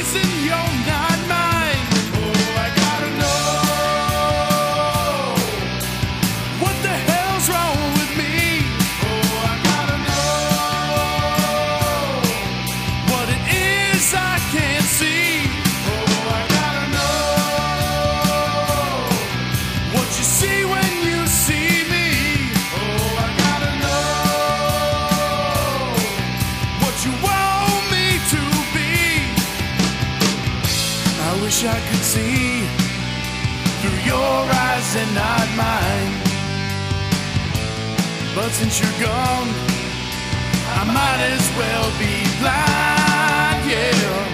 reason you're not mine. Oh, I gotta know what the hell's wrong with me. Oh, I gotta know what it is I can't see. Oh, I gotta know what you see when you see me. Oh, I gotta know what you want me to be. I wish I could see through your eyes and not mine. But since you're gone, I might as well be blind, yeah.